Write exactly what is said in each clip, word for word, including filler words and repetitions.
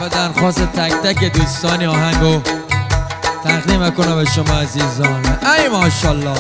با درخواست تک تک دوستانی آهنگو تقدیم کنم به شما عزیزان. ای ماشاءالله.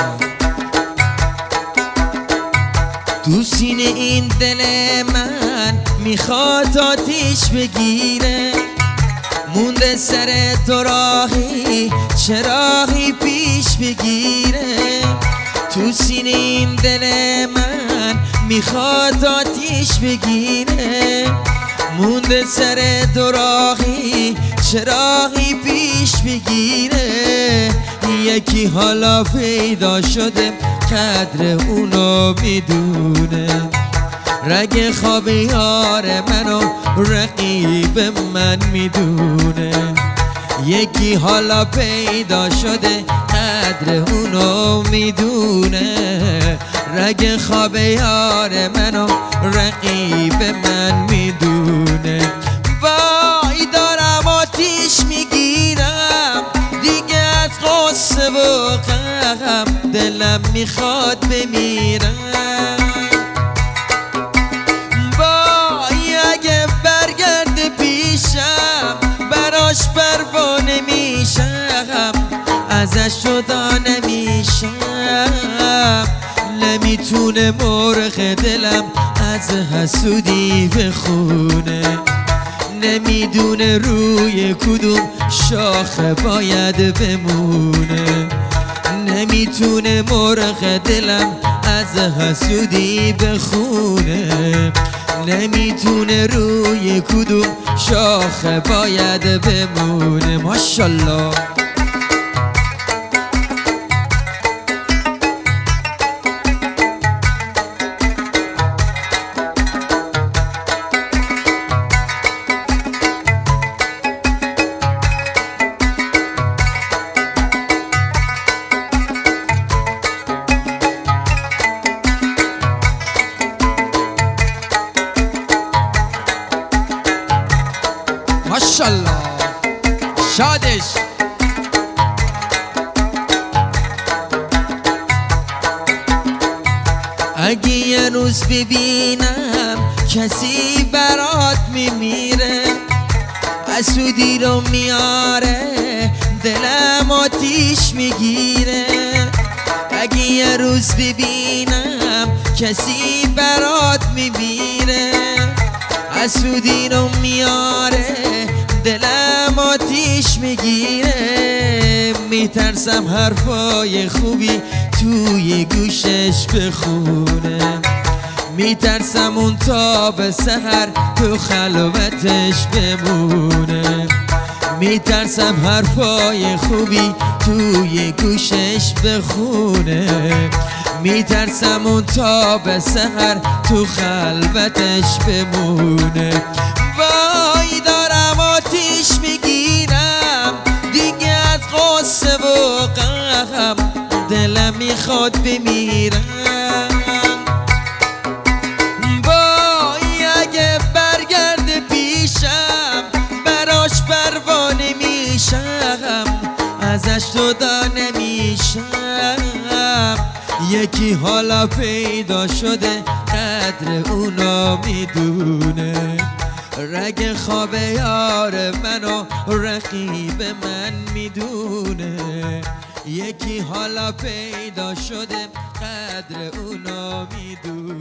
تو سینه این دل من میخواد آتیش بگیره، مونده سر تو راهی چراغی پیش بگیره. تو سینه این دل من میخواد آتیش بگیره، مونده سر تو راهی چراغی پیش بگیره. یکی حالا پیدا شده قدر اونو میدونه، رگ خواب یار منو رقیب من میدونه. یکی حالا پیدا شده قدر اونو میدونه، رگ خواب یار منو رقیب من میدونه. وای دارم آتیش میگیرم دیگه از غصه و غم، دلم میخواد بمیرم. وای اگه برگرد پیشم براش پروانه میشم، ازش جدا نمیشم. نمیتونه مرغ دلم از حسودی بخونه، نمیدونه روی کدوم شاخه باید بمونه. نمیتونه مرغ دلم از حسودی بخونه، نمیتونه روی کدوم شاخه باید بمونه. ماشاءالله. ماشاءالله. شادش. اگه یه روز ببینم کسی برات میمیره، حسودی رو میاره دلم آتیش میگیره. اگه یه روز ببینم کسی برات میمیره، حسودی رو میاره دلم آتیش میگیره. میترسم حرفای خوبی توی گوشش بخونه، میترسم اون تا به سحر تو خلوتش بمونه. میترسم حرفای خوبی توی گوشش بخونه، میترسم اون تا به سحر تو خلوتش بمونه. وای دارم آتیش میگیرم دیگه از غصه و غم، دلم میخواد بمیرم. وای اگه برگرد پیشم براش پروانه میشم، ازش جدا نمیشم. یکی حالا پیدا شده قدر اونو میدونه، رگ خواب یار منو رقیب من میدونه. یکی حالا پیدا شده قدر اونو میدونه.